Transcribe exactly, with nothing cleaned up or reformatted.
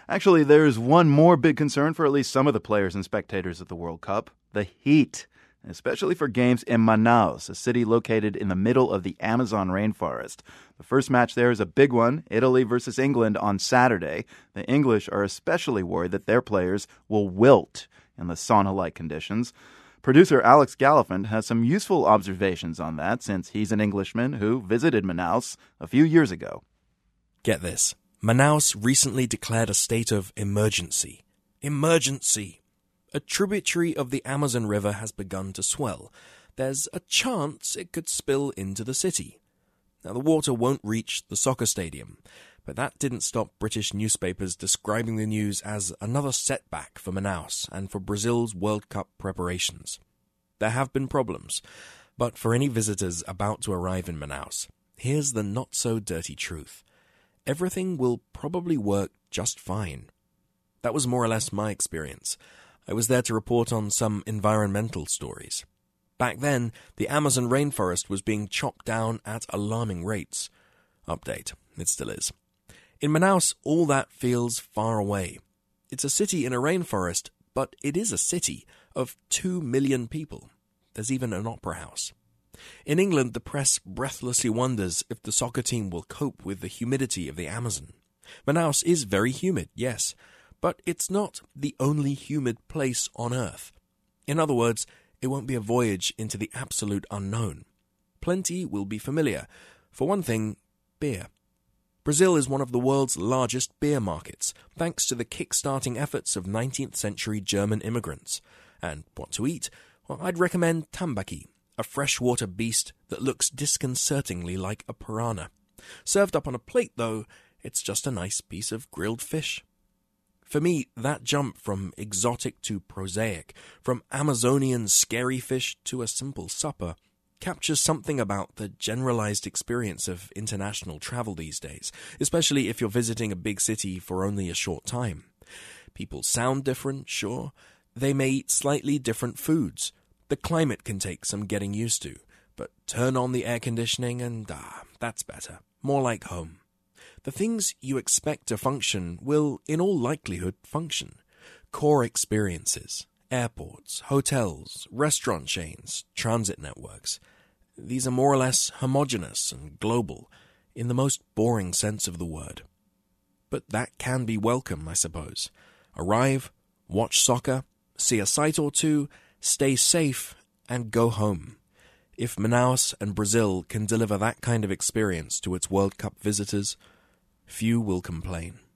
Actually, there's one more big concern for at least some of the players and spectators at the World Cup: the heat, especially for games in Manaus, a city located in the middle of the Amazon rainforest. The first match there is a big one, Italy versus England on Saturday. The English are especially worried that their players will wilt in the sauna-like conditions. Producer Alex Gallifant has some useful observations on that since he's an Englishman who visited Manaus a few years ago. Get this. Manaus recently declared a state of emergency. Emergency! A tributary of the Amazon River has begun to swell. There's a chance it could spill into the city. Now, the water won't reach the soccer stadium, but that didn't stop British newspapers describing the news as another setback for Manaus and for Brazil's World Cup preparations. There have been problems, but for any visitors about to arrive in Manaus, here's the not-so-dirty truth. Everything will probably work just fine. That was more or less my experience. I was there to report on some environmental stories. Back then, the Amazon rainforest was being chopped down at alarming rates. Update, it still is. In Manaus, all that feels far away. It's a city in a rainforest, but it is a city of two million people. There's even an opera house. In England, the press breathlessly wonders if the soccer team will cope with the humidity of the Amazon. Manaus is very humid, yes, but it's not the only humid place on Earth. In other words, it won't be a voyage into the absolute unknown. Plenty will be familiar. For one thing, beer. Brazil is one of the world's largest beer markets, thanks to the kick-starting efforts of nineteenth century German immigrants. And what to eat? Well, I'd recommend tambaqui, a freshwater beast that looks disconcertingly like a piranha. Served up on a plate, though, it's just a nice piece of grilled fish. For me, that jump from exotic to prosaic, from Amazonian scary fish to a simple supper, captures something about the generalized experience of international travel these days, especially if you're visiting a big city for only a short time. People sound different, sure. They may eat slightly different foods. The climate can take some getting used to, but turn on the air conditioning and, ah, that's better. More like home. The things you expect to function will, in all likelihood, function. Core experiences, airports, hotels, restaurant chains, transit networks. These are more or less homogeneous and global, in the most boring sense of the word. But that can be welcome, I suppose. Arrive, watch soccer, see a sight or two, stay safe, and go home. If Manaus and Brazil can deliver that kind of experience to its World Cup visitors, few will complain.